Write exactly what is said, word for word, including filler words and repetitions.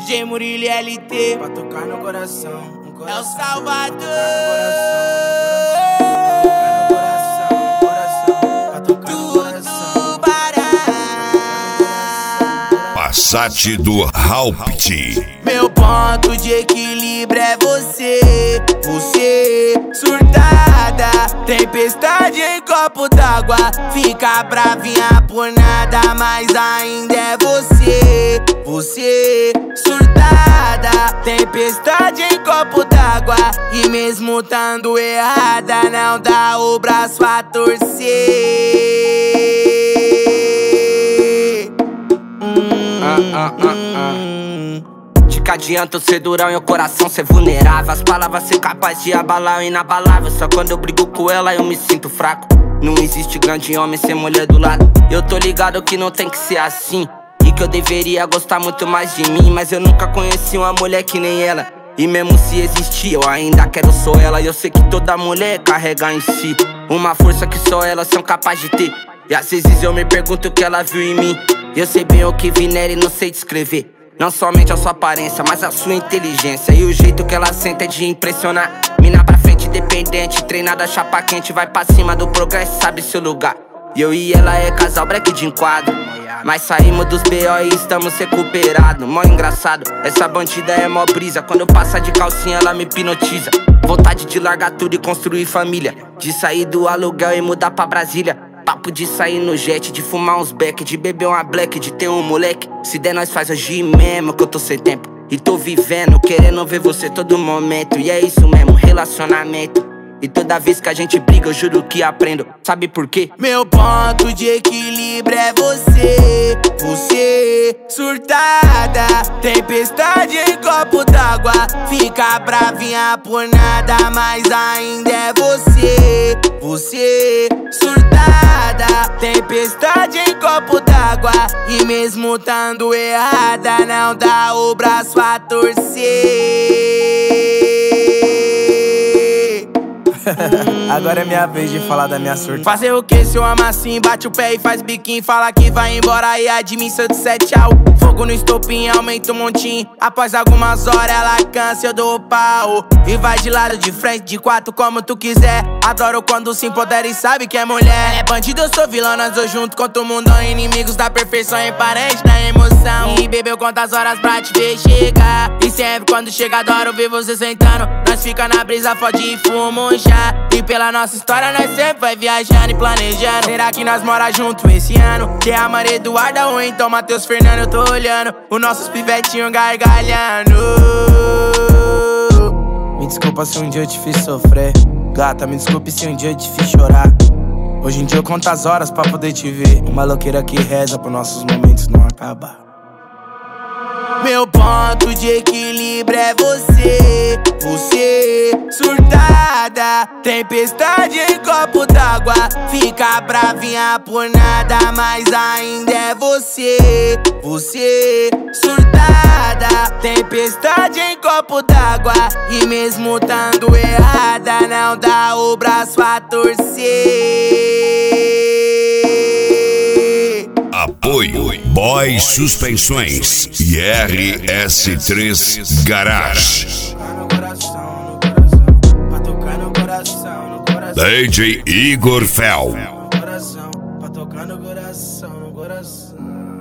J Murilo L T, pra tocar no coração, no coração. é o Salvador. Passat do Haupt. Meu ponto de equilíbrio é você, você surtada, tempestade em copo d'água, fica bravinha por nada, mas ainda é você, você surtada, tempestade em copo d'água, e mesmo tando errada, não dá o braço a torcer. Ah, ah, ah, ah. De que adianta eu ser durão e o coração ser vulnerável? As palavras ser capaz de abalar o inabalável. Só quando eu brigo com ela eu me sinto fraco. Não existe grande homem sem mulher do lado. Eu tô ligado que não tem que ser assim, e que eu deveria gostar muito mais de mim, mas eu nunca conheci uma mulher que nem ela. E mesmo se existir, eu ainda quero só ela. E eu sei que toda mulher carrega em si uma força que só elas são capazes de ter. E às vezes eu me pergunto o que ela viu em mim. Eu sei bem o que vi nela e não sei descrever. Não somente a sua aparência, mas a sua inteligência. E o jeito que ela sente é de impressionar. Mina pra frente, independente, treinada, chapa quente, vai pra cima do progresso, sabe seu lugar. E eu e ela é casal break de enquadro, mas saímos dos B O e estamos recuperados. Mó engraçado, essa bandida é mó brisa. Quando eu passo de calcinha ela me hipnotiza. Vontade de largar tudo e construir família, de sair do aluguel e mudar pra Brasília. Papo de sair no jet, de fumar uns beck, de beber uma black, de ter um moleque. Se der nós faz hoje mesmo que eu tô sem tempo e tô vivendo, querendo ver você todo momento. E é isso mesmo, relacionamento. E toda vez que a gente briga eu juro que aprendo. Sabe por quê? Meu ponto de equilíbrio é você, você surtada, tempestade em copo d'água, fica bravinha por nada, mas ainda é você, você surtada, tempestade em copo d'água, e mesmo tando errada, não dá o braço a torcer. Agora é minha vez de falar da minha surta. Fazer o que se eu ama assim? Bate o pé e faz biquinho, fala que vai embora e admissa de sete tchau. Fogo no estopim, aumenta um montinho. Após algumas horas ela cansa, eu dou o pau e vai de lado, de frente, de quatro, como tu quiser. Adoro quando se empodera e sabe que é mulher. É bandido, eu sou vilão, nós dois junto contra o mundo. Inimigos da perfeição e parente da emoção. E bebeu quantas horas pra te ver chegar. E sempre quando chega adoro ver você sentando. Nós fica na brisa, fode e fuma um chá. E pela nossa história nós sempre vai viajando e planejando. Será que nós mora junto esse ano? Que é a Maria Eduarda ou então Matheus Fernando? Eu tô olhando os nossos pivetinhos gargalhando. Me desculpa se um dia eu te fiz sofrer, gata, me desculpe se um dia eu te fiz chorar. Hoje em dia eu conto as horas pra poder te ver, uma louqueira que reza pros nossos momentos não acabar. Meu ponto de equilíbrio é você, você surtada, tempestade em copo d'água, fica bravinha por nada, mas ainda é você, você surtada, tempestade em copo d'água, e mesmo tando errada, não dá o braço a torcer. Apoio Boy Suspensões e R S três Garage. D J Igor Fel. Pra tocar no coração, no coração.